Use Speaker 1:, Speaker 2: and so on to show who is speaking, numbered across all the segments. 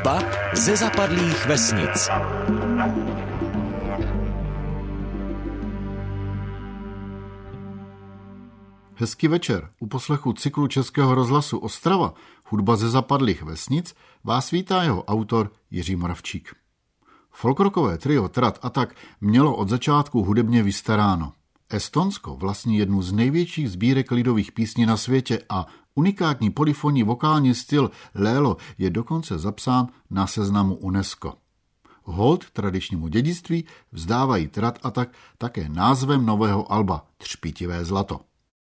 Speaker 1: Hudba ze zapadlých vesnic.
Speaker 2: Hezký večer. U poslechu cyklu Českého rozhlasu Ostrava Hudba ze zapadlých vesnic vás vítá jeho autor Jiří Moravčík. Folkrockové trio Trat a tak mělo od začátku hudebně vystaráno. Estonsko vlastní jednu z největších sbírek lidových písní na světě a unikátní polyfonní vokální styl Lélo je dokonce zapsán na seznamu UNESCO. Hold tradičnímu dědictví vzdávají Trat a tak také názvem nového alba Třpítivé zlato.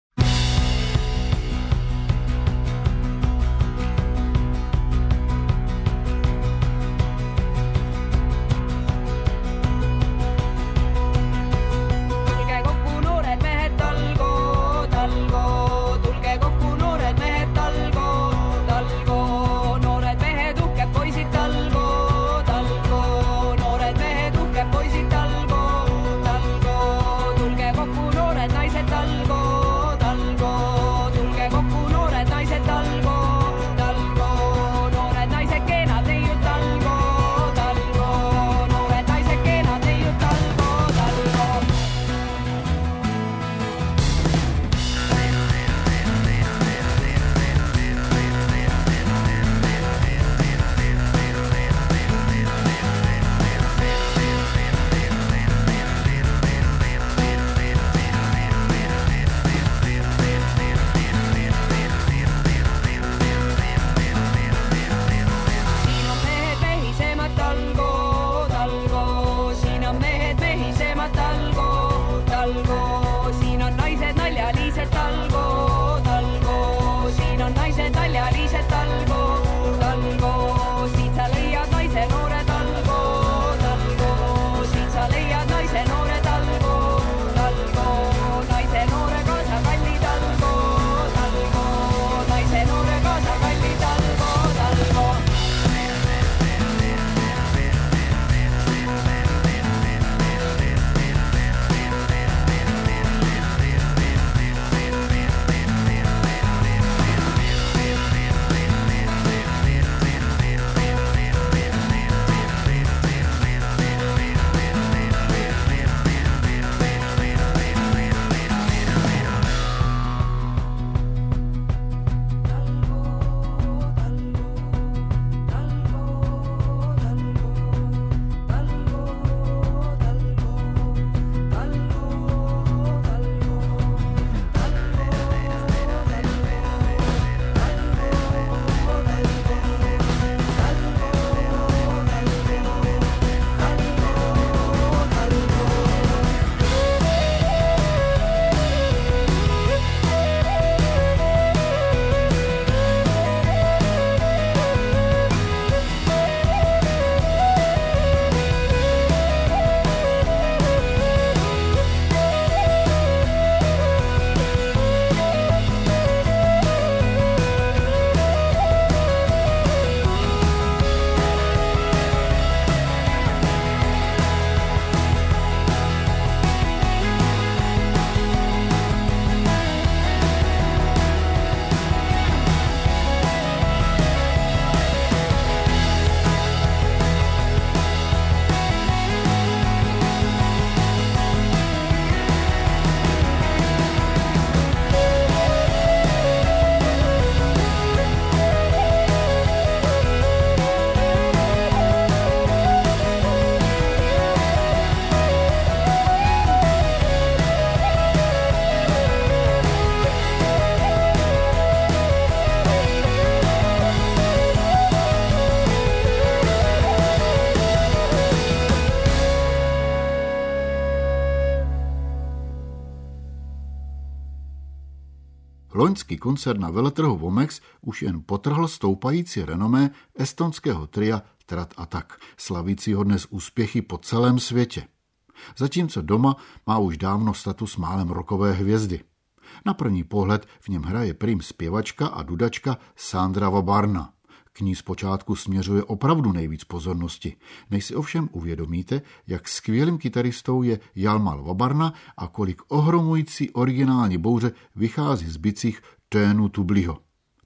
Speaker 2: Loňský koncert na veletrhu Womex už jen potrhl stoupající renomé estonského tria Trat a tak, slavícího dnes úspěchy po celém světě. Zatímco doma má už dávno status málem rockové hvězdy. Na první pohled v něm hraje prým zpěvačka a dudačka Sandra Vabarna. K ní zpočátku směřuje opravdu nejvíc pozornosti. Než si ovšem uvědomíte, jak skvělým kytaristou je Jalmar Vabarna a kolik ohromující originální bouře vychází z bicích Teenu Tubliho.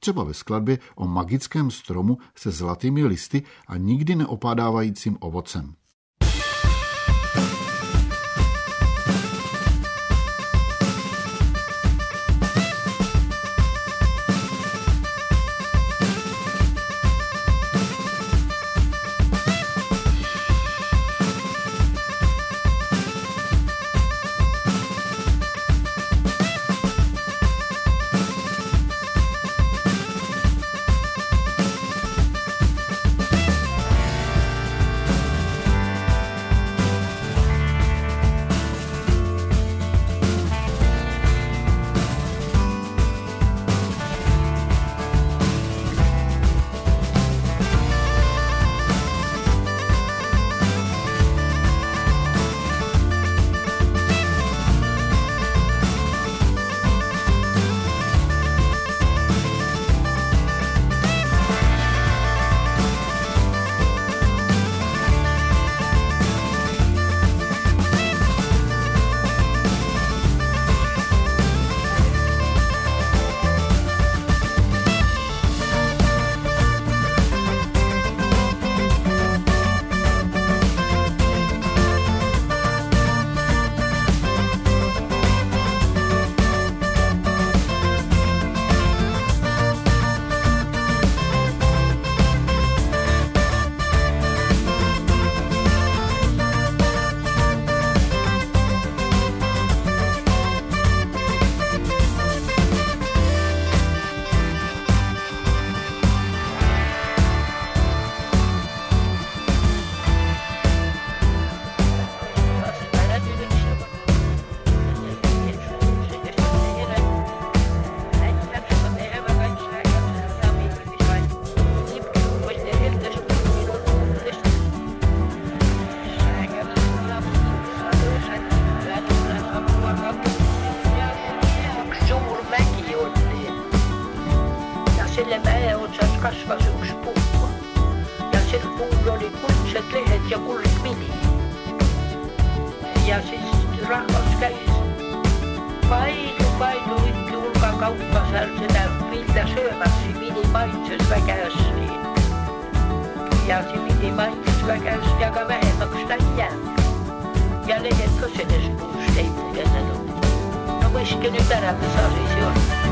Speaker 2: třeba ve skladbě o magickém stromu se zlatými listy a nikdy neopadávajícím ovocem.
Speaker 3: kasvasi yksi puu. Ja sillä puulla oli kultaiset lehdet ja kultmini. Ja siis rahvas kävi paidu ikki ulkakauppas sitä viltä syömässä. Mini maitses väkästi. Ja se mini maitses väkästi aika vähemmäksi tämän jäänyt. Ja lehdet kösenes puusta ei muuten ollut. No miski nyt ära me saisi olla.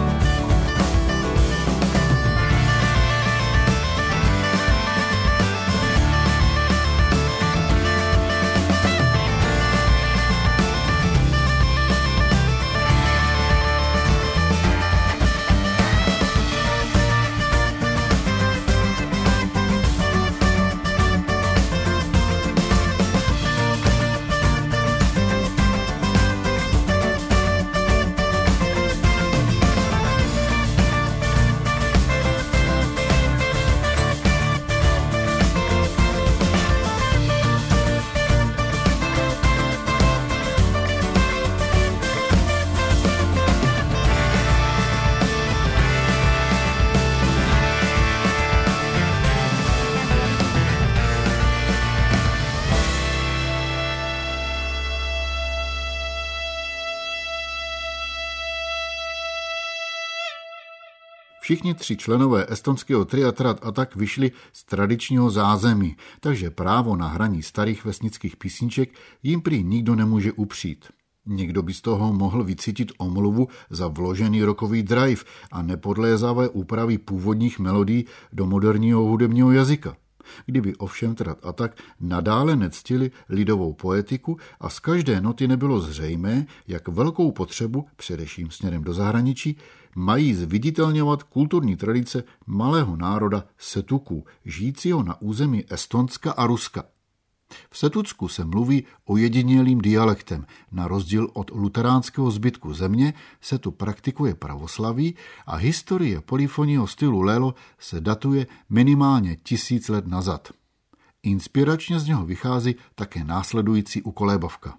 Speaker 2: Všichni tři členové estonského tria Trat Attack vyšli z tradičního zázemí, takže právo na hraní starých vesnických písniček jim prý nikdo nemůže upřít. Někdo by z toho mohl vycítit omluvu za vložený rockový drive a nepodlézavé úpravy původních melodií do moderního hudebního jazyka. Kdyby ovšem Trat Attack nadále nectili lidovou poetiku a z každé noty nebylo zřejmé, jak velkou potřebu, především směrem do zahraničí, mají zviditelňovat kulturní tradice malého národa Setuků, žijícího na území Estonska a Ruska. V Setucku se mluví ojedinělým dialektem. Na rozdíl od luteránského zbytku země se tu praktikuje pravoslaví a historie polyfonního stylu Lelo se datuje minimálně 1000 let nazad. Inspiračně z něho vychází také následující ukolébavka.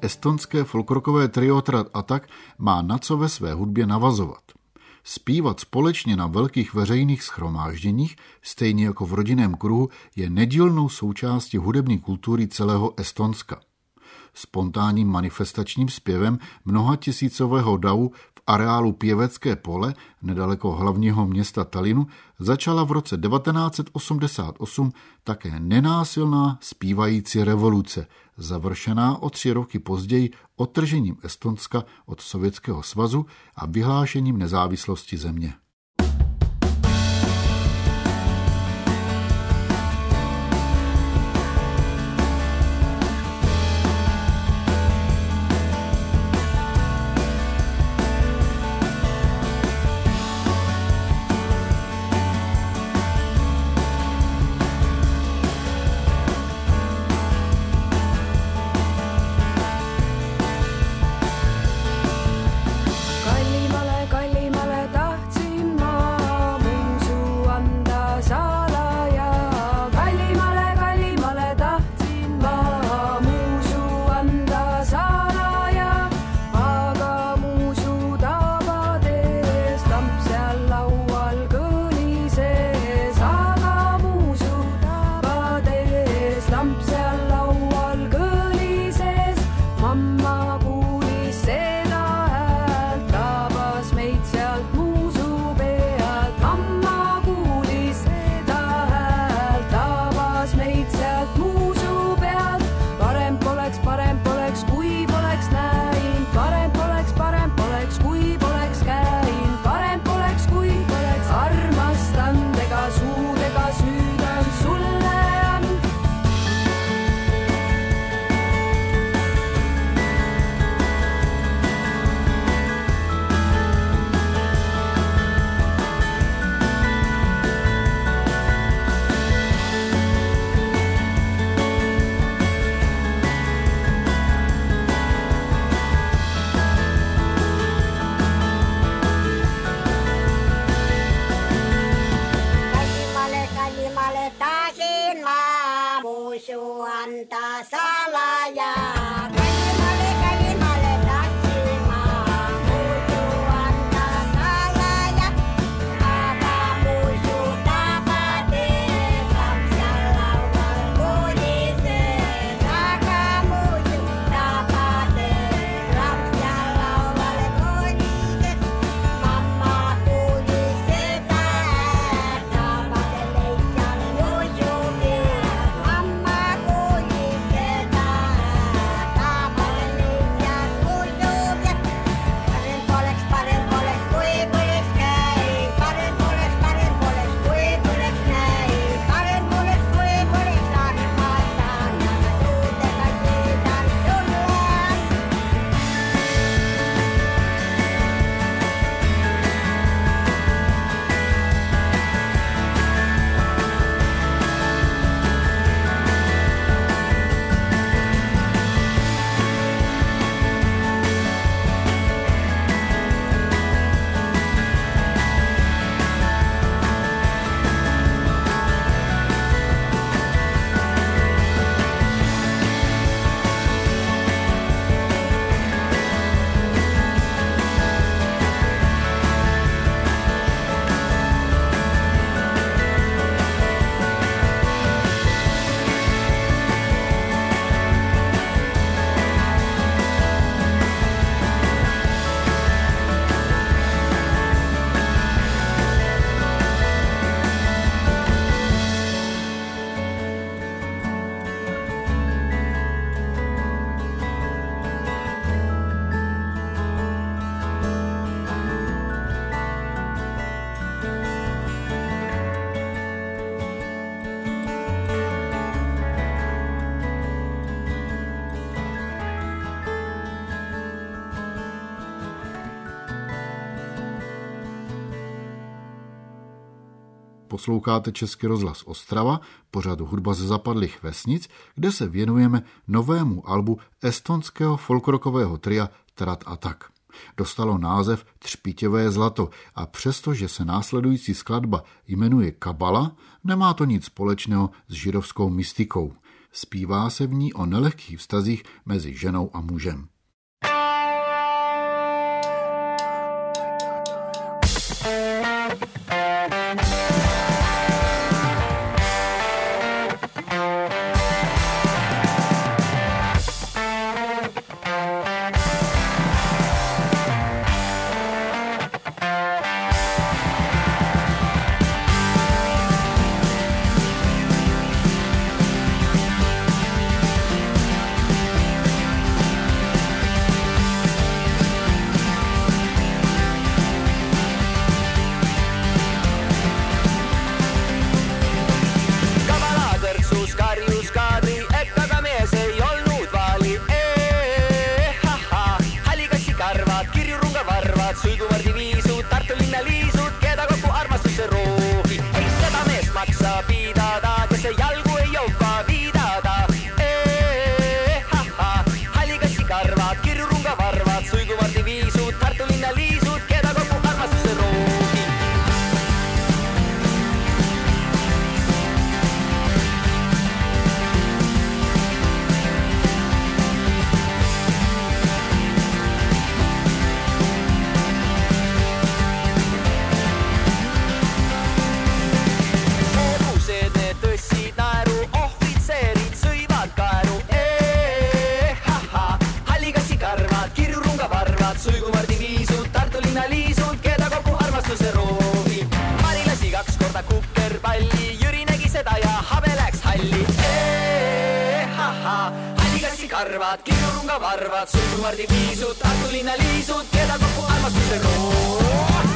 Speaker 2: estonské folkrockové trio Trat Attack má na co ve své hudbě navazovat. Zpívat společně na velkých veřejných shromážděních, stejně jako v rodinném kruhu, je nedílnou součástí hudební kultury celého Estonska. Spontánním manifestačním zpěvem mnohatisícového davu v areálu Pěvecké pole, nedaleko hlavního města Tallinnu, začala v roce 1988 také nenásilná zpívající revoluce, završená o 3 roky později odtržením Estonska od Sovětského svazu a vyhlášením nezávislosti země. Posloucháte Český rozhlas Ostrava, pořadu Hudba ze zapadlých vesnic, kde se věnujeme novému albu estonského folkrockového tria Trat Attack. Dostalo název Třpitivé zlato a přestože se následující skladba jmenuje Kabala, nemá to nic společného s židovskou mystikou. Zpívá se v ní o nelehkých vztazích mezi ženou a mužem.
Speaker 4: Karvad, kirurunga varvad, suitsumardi viisud, Tartu linna liisud, keda kokku armastuse rood.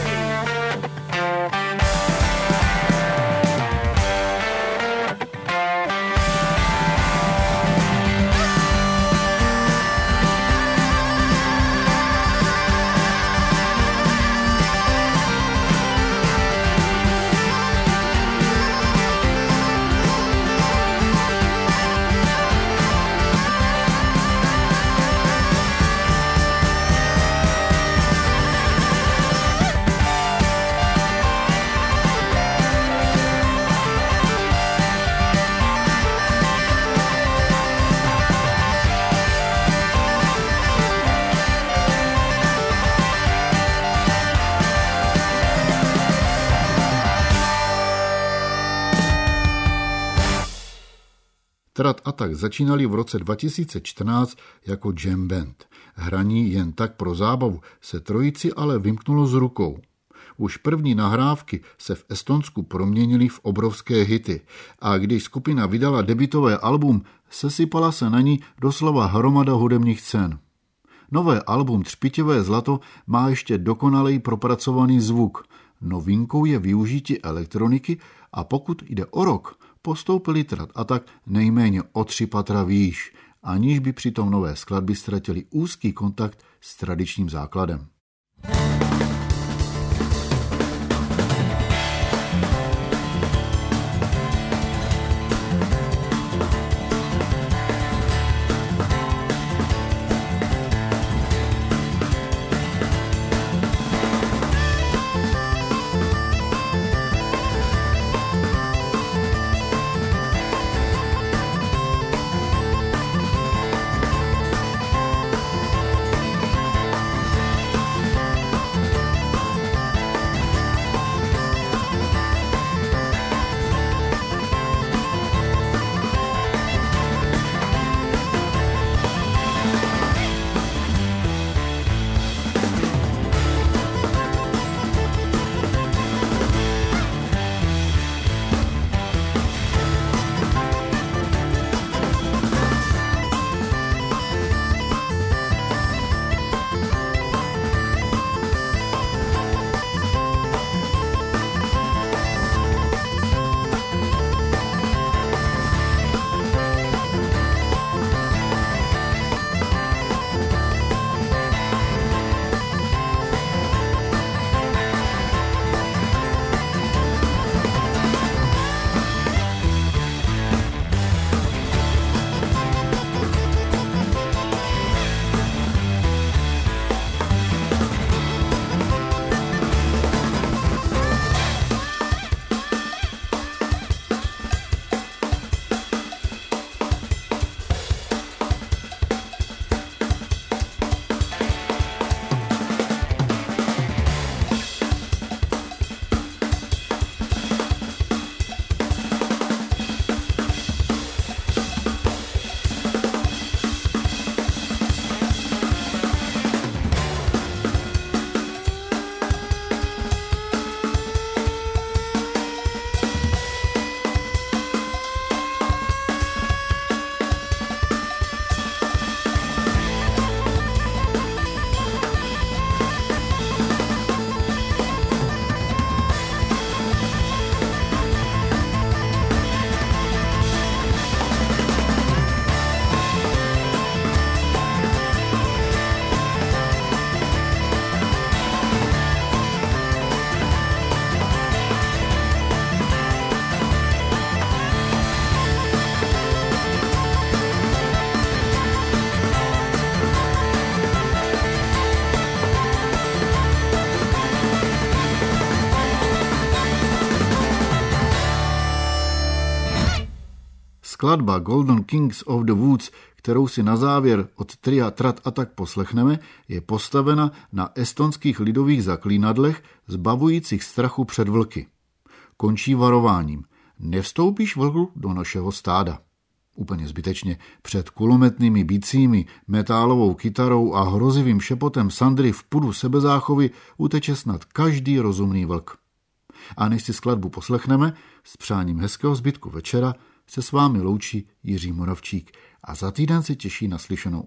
Speaker 2: Trat a tak začínali v roce 2014 jako jam band. Hraní jen tak pro zábavu se trojici ale vymknulo z rukou. Už první nahrávky se v Estonsku proměnily v obrovské hity a když skupina vydala debutové album, sesypala se na ní doslova hromada hudebních cen. Nové album Třpitivé zlato má ještě dokonalej propracovaný zvuk. Novinkou je využití elektroniky a pokud jde o rock, postoupili Trat a tak nejméně o 3 patra výš, aniž by přitom nové skladby ztratili úzký kontakt s tradičním základem. Skladba Golden Kings of the Woods, kterou si na závěr od tria Trat a tak poslechneme, je postavena na estonských lidových zaklínadlech zbavujících strachu před vlky. Končí varováním: nevstoupíš vlku do našeho stáda. Úplně zbytečně před kulometnými bicími, metálovou kytarou a hrozivým šepotem Sandry v pudu sebezáchovy uteče snad každý rozumný vlk. A než si skladbu poslechneme, s přáním hezkého zbytku večera se s vámi loučí Jiří Moravčík a za týden se těší na slyšenou.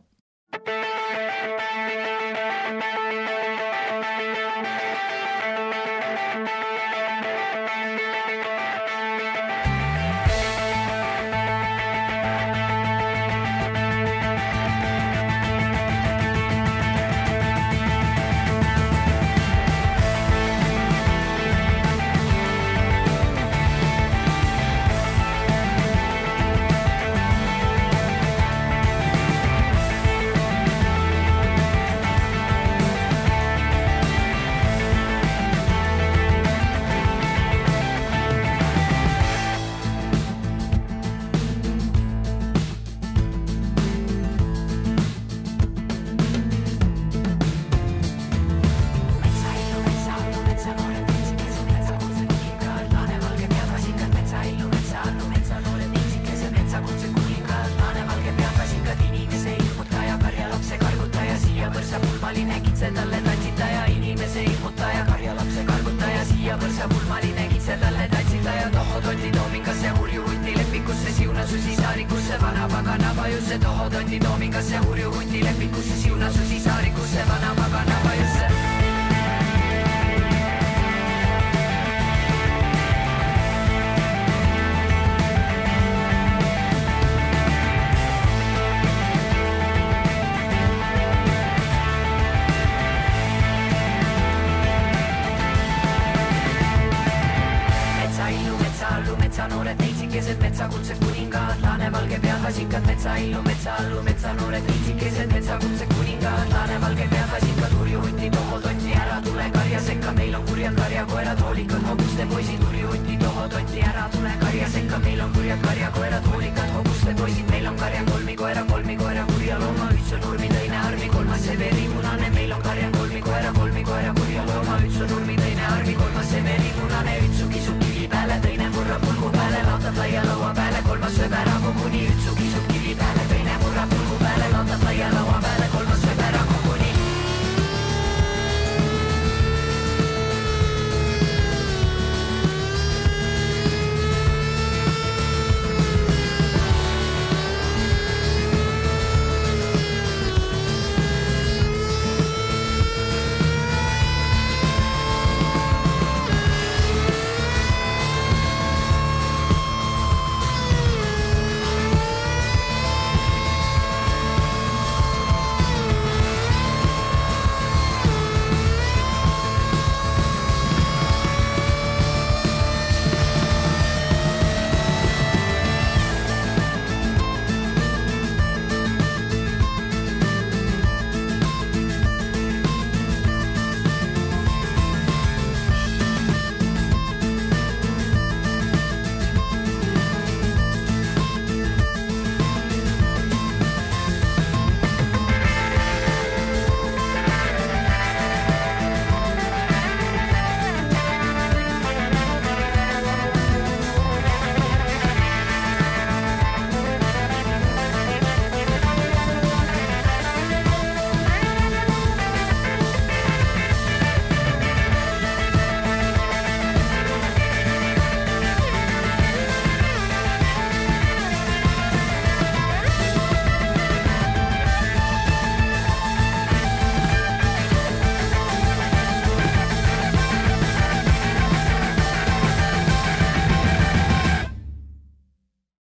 Speaker 4: Metsanoored neitsikesed metsakutsed kuningaat, laanevalge pead vasikad, metsaillu, metsaallu, metsanoored neitsikesed metsakutsed kuningaat, laanevalge pead vasikad, hurjuhundi, tohototti, ära tule karja sekka, meil on kurjad karjakoerad, hoolikad hobuste poisid, hurjuhundi, tohototti, ära tule karja sekka, meil on kurjad karjakoerad, hoolikad hobuste poisid, meil on karjakoerad.